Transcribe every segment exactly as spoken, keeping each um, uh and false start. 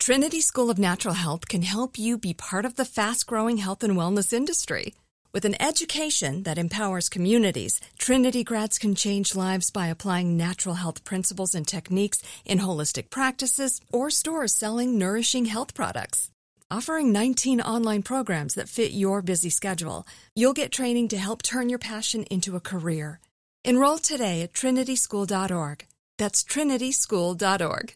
Trinity School of Natural Health can help you be part of the fast-growing health and wellness industry. With an education that empowers communities, Trinity grads can change lives by applying natural health principles and techniques in holistic practices or stores selling nourishing health products. Offering nineteen online programs that fit your busy schedule, you'll get training to help turn your passion into a career. Enroll today at trinity school dot org. That's trinity school dot org.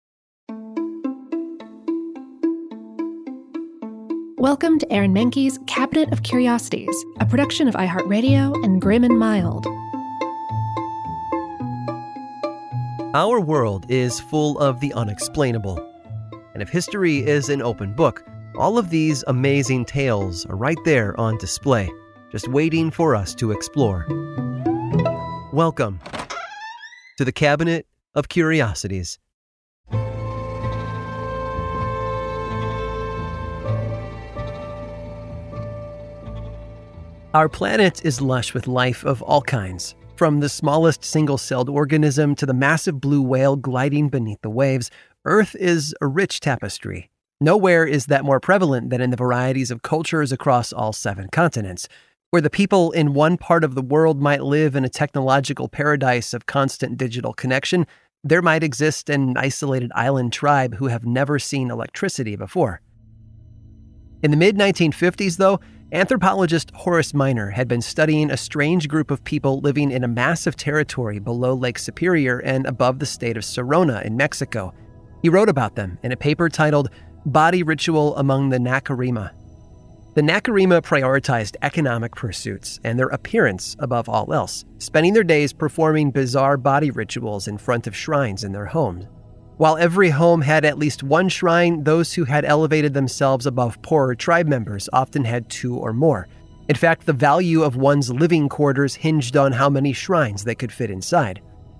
Welcome to Aaron Mahnke's Cabinet of Curiosities, a production of iHeartRadio and Grim and Mild. Our world is full of the unexplainable. And if history is an open book, all of these amazing tales are right there on display, just waiting for us to explore. Welcome to the Cabinet of Curiosities. Our planet is lush with life of all kinds, from the smallest single-celled organism to the massive blue whale gliding beneath the waves. Earth is a rich tapestry. Nowhere is that more prevalent than in the varieties of cultures across all seven continents. Where the people in one part of the world might live in a technological paradise of constant digital connection, there might exist an isolated island tribe who have never seen electricity before. In the mid nineteen fifties, though, anthropologist Horace Minor had been studying a strange group of people living in a massive territory below Lake Superior and above the state of Sonora in Mexico. He wrote about them in a paper titled Body Ritual Among the Nacarima. The Nacarima prioritized economic pursuits and their appearance above all else, spending their days performing bizarre body rituals in front of shrines in their homes. While every home had at least one shrine, those who had elevated themselves above poorer tribe members often had two or more. In fact, the value of one's living quarters hinged on how many shrines they could fit inside.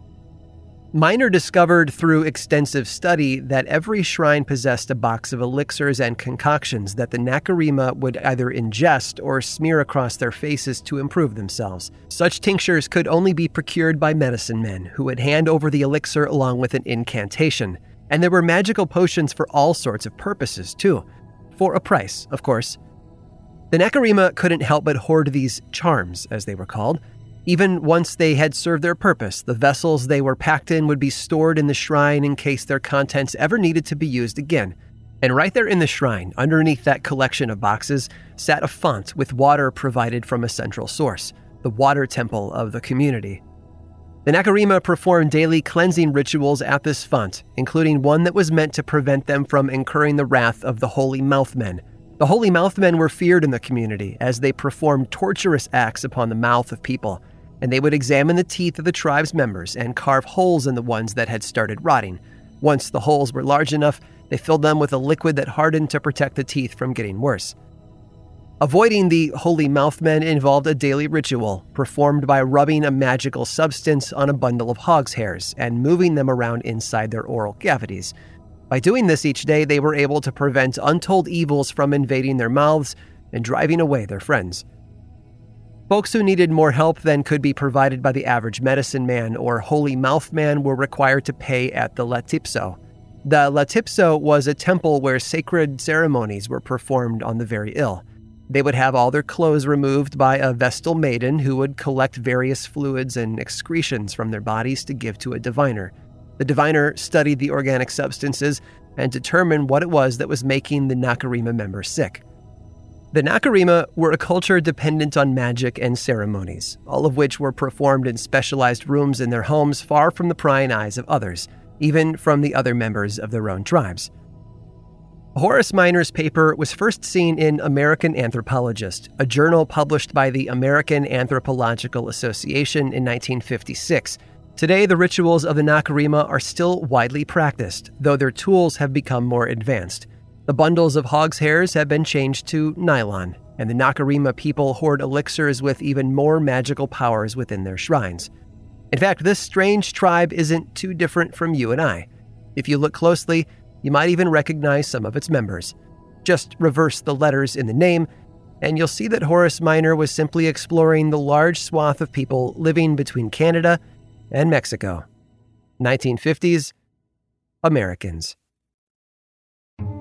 Minor discovered through extensive study that every shrine possessed a box of elixirs and concoctions that the Nacarima would either ingest or smear across their faces to improve themselves. Such tinctures could only be procured by medicine men, who would hand over the elixir along with an incantation. And there were magical potions for all sorts of purposes, too. For a price, of course. The Nacarima couldn't help but hoard these charms, as they were called. Even once they had served their purpose, the vessels they were packed in would be stored in the shrine in case their contents ever needed to be used again. And right there in the shrine, underneath that collection of boxes, sat a font with water provided from a central source, the water temple of the community. The Nacarima performed daily cleansing rituals at this font, including one that was meant to prevent them from incurring the wrath of the Holy Mouthmen. The Holy Mouthmen were feared in the community as they performed torturous acts upon the mouth of people, and they would examine the teeth of the tribe's members and carve holes in the ones that had started rotting. Once the holes were large enough, they filled them with a liquid that hardened to protect the teeth from getting worse. Avoiding the Holy Mouthmen involved a daily ritual performed by rubbing a magical substance on a bundle of hog's hairs and moving them around inside their oral cavities. By doing this each day, they were able to prevent untold evils from invading their mouths and driving away their friends. Folks who needed more help than could be provided by the average medicine man or holy mouth man were required to pay at the Latipso. The Latipso was a temple where sacred ceremonies were performed on the very ill. They would have all their clothes removed by a Vestal maiden who would collect various fluids and excretions from their bodies to give to a diviner. The diviner studied the organic substances and determined what it was that was making the Nacarima members sick. The Nacarima were a culture dependent on magic and ceremonies, all of which were performed in specialized rooms in their homes far from the prying eyes of others, even from the other members of their own tribes. Horace Minor's paper was first seen in American Anthropologist, a journal published by the American Anthropological Association in nineteen fifty-six. Today, the rituals of the Nacarima are still widely practiced, though their tools have become more advanced. The bundles of hog's hairs have been changed to nylon, and the Nacarima people hoard elixirs with even more magical powers within their shrines. In fact, this strange tribe isn't too different from you and I. If you look closely, you might even recognize some of its members. Just reverse the letters in the name, and you'll see that Horace Minor was simply exploring the large swath of people living between Canada and Mexico. nineteen fifties, Americans.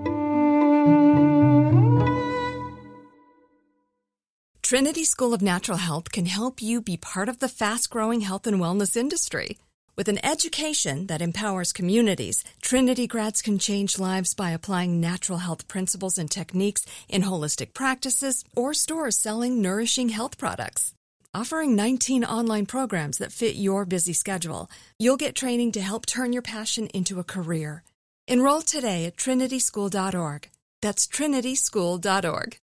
Trinity School of Natural Health can help you be part of the fast-growing health and wellness industry. With an education that empowers communities, Trinity grads can change lives by applying natural health principles and techniques in holistic practices or stores selling nourishing health products. Offering nineteen online programs that fit your busy schedule, you'll get training to help turn your passion into a career. Enroll today at trinity school dot org. That's trinity school dot org.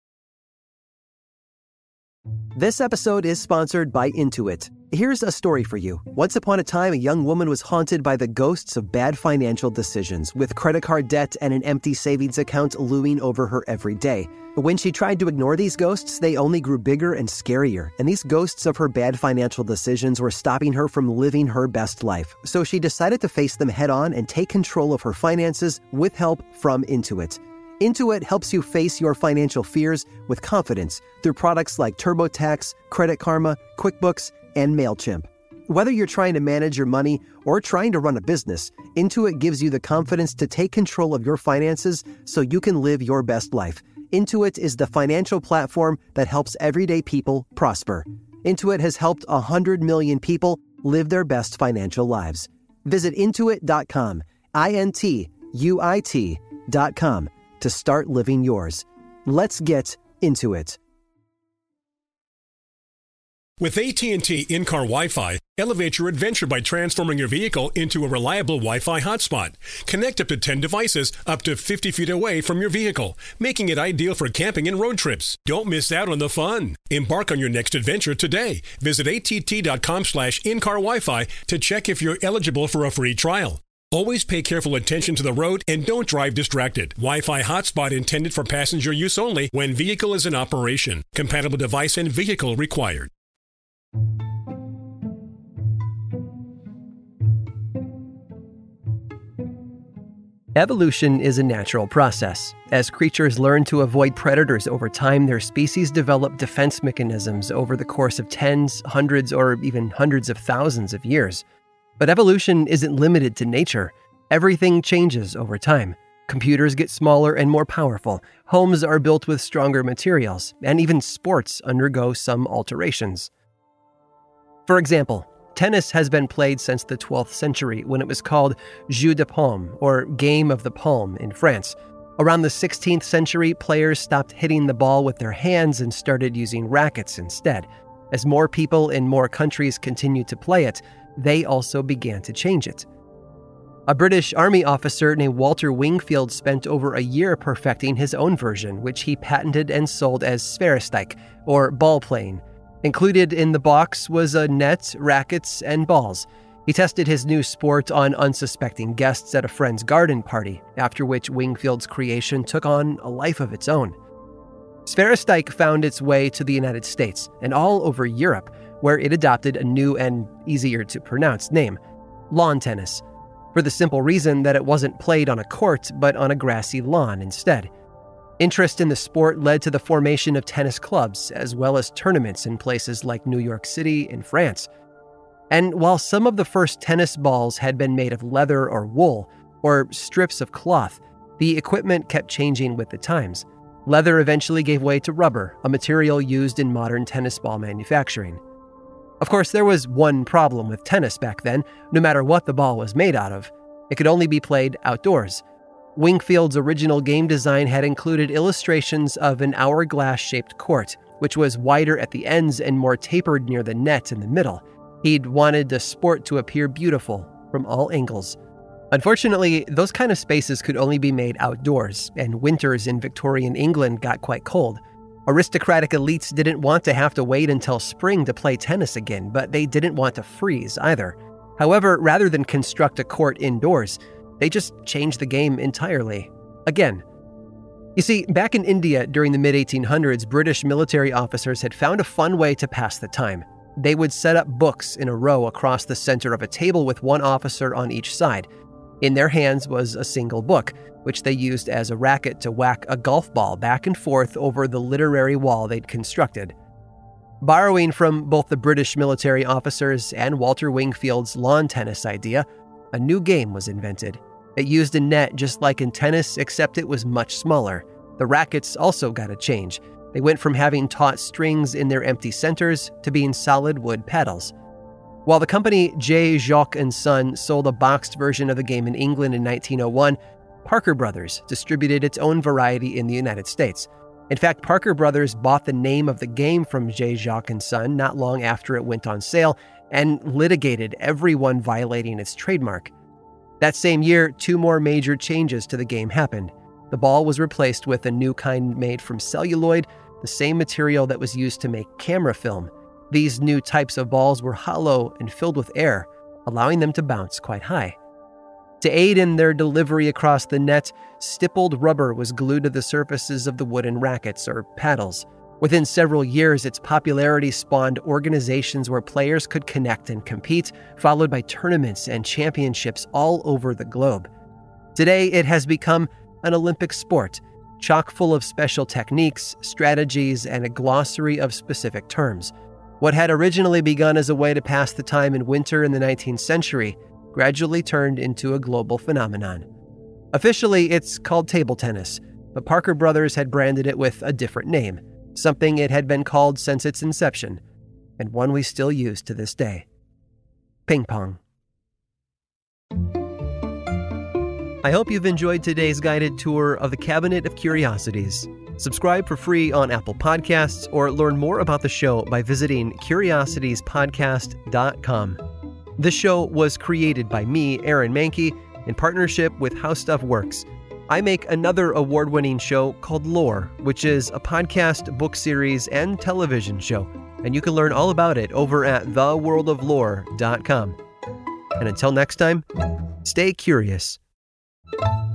This episode is sponsored by Intuit. Here's a story for you. Once upon a time, a young woman was haunted by the ghosts of bad financial decisions, with credit card debt and an empty savings account looming over her every day. When she tried to ignore these ghosts, they only grew bigger and scarier, and these ghosts of her bad financial decisions were stopping her from living her best life. So she decided to face them head on and take control of her finances with help from Intuit. Intuit helps you face your financial fears with confidence through products like TurboTax, Credit Karma, QuickBooks, and MailChimp. Whether you're trying to manage your money or trying to run a business, Intuit gives you the confidence to take control of your finances so you can live your best life. Intuit is the financial platform that helps everyday people prosper. Intuit has helped one hundred million people live their best financial lives. Visit intuit dot com, I N T U I T dot com, to start living yours. Let's get into it. With A T and T in-car Wi-Fi, elevate your adventure by transforming your vehicle into a reliable Wi-Fi hotspot. Connect up to ten devices up to fifty feet away from your vehicle, making it ideal for camping and road trips. Don't miss out on the fun. Embark on your next adventure today. Visit A T T dot com slash in-car Wi-Fi to check if you're eligible for a free trial. Always pay careful attention to the road and don't drive distracted. Wi-Fi hotspot intended for passenger use only when vehicle is in operation. Compatible device and vehicle required. Evolution is a natural process. As creatures learn to avoid predators over time, their species develop defense mechanisms over the course of tens, hundreds, or even hundreds of thousands of years. But evolution isn't limited to nature. Everything changes over time. Computers get smaller and more powerful, homes are built with stronger materials, and even sports undergo some alterations. For example, tennis has been played since the twelfth century when it was called Jeu de Paume, or Game of the Palm, in France. Around the sixteenth century, players stopped hitting the ball with their hands and started using rackets instead. As more people in more countries continued to play it, they also began to change it. A British Army officer named Walter Wingfield spent over a year perfecting his own version, which he patented and sold as sphäristike, or ball playing. Included in the box was a net, rackets, and balls. He tested his new sport on unsuspecting guests at a friend's garden party, after which Wingfield's creation took on a life of its own. Sphäristike found its way to the United States and all over Europe, where it adopted a new and easier-to-pronounce name, lawn tennis, for the simple reason that it wasn't played on a court but on a grassy lawn instead. Interest in the sport led to the formation of tennis clubs, as well as tournaments in places like New York City and France. And while some of the first tennis balls had been made of leather or wool, or strips of cloth, the equipment kept changing with the times. Leather eventually gave way to rubber, a material used in modern tennis ball manufacturing. Of course, there was one problem with tennis back then. No matter what the ball was made out of, it could only be played outdoors. Wingfield's original game design had included illustrations of an hourglass-shaped court, which was wider at the ends and more tapered near the net in the middle. He'd wanted the sport to appear beautiful from all angles. Unfortunately, those kind of spaces could only be made outdoors, and winters in Victorian England got quite cold. Aristocratic elites didn't want to have to wait until spring to play tennis again, but they didn't want to freeze either. However, rather than construct a court indoors, they just changed the game entirely. Again. You see, back in India during the mid eighteen hundreds, British military officers had found a fun way to pass the time. They would set up books in a row across the center of a table with one officer on each side. In their hands was a single book, which they used as a racket to whack a golf ball back and forth over the literary wall they'd constructed. Borrowing from both the British military officers and Walter Wingfield's lawn tennis idea, a new game was invented. It used a net just like in tennis, except it was much smaller. The rackets also got a change. They went from having taut strings in their empty centers to being solid wood paddles. While the company J. Jacques and Son sold a boxed version of the game in England in nineteen oh one, Parker Brothers distributed its own variety in the United States. In fact, Parker Brothers bought the name of the game from J. Jacques and Son not long after it went on sale and litigated everyone violating its trademark. That same year, two more major changes to the game happened. The ball was replaced with a new kind made from celluloid, the same material that was used to make camera film. These new types of balls were hollow and filled with air, allowing them to bounce quite high. To aid in their delivery across the net, stippled rubber was glued to the surfaces of the wooden rackets or paddles. Within several years, its popularity spawned organizations where players could connect and compete, followed by tournaments and championships all over the globe. Today, it has become an Olympic sport, chock full of special techniques, strategies, and a glossary of specific terms. What had originally begun as a way to pass the time in winter in the nineteenth century gradually turned into a global phenomenon. Officially, it's called table tennis, but Parker Brothers had branded it with a different name, something it had been called since its inception, and one we still use to this day: ping pong. I hope you've enjoyed today's guided tour of the Cabinet of Curiosities. Subscribe for free on Apple Podcasts or learn more about the show by visiting curiosities podcast dot com. This show was created by me, Aaron Mahnke, in partnership with How Stuff Works. I make another award-winning show called Lore, which is a podcast, book series, and television show, and you can learn all about it over at the world of lore dot com. And until next time, stay curious.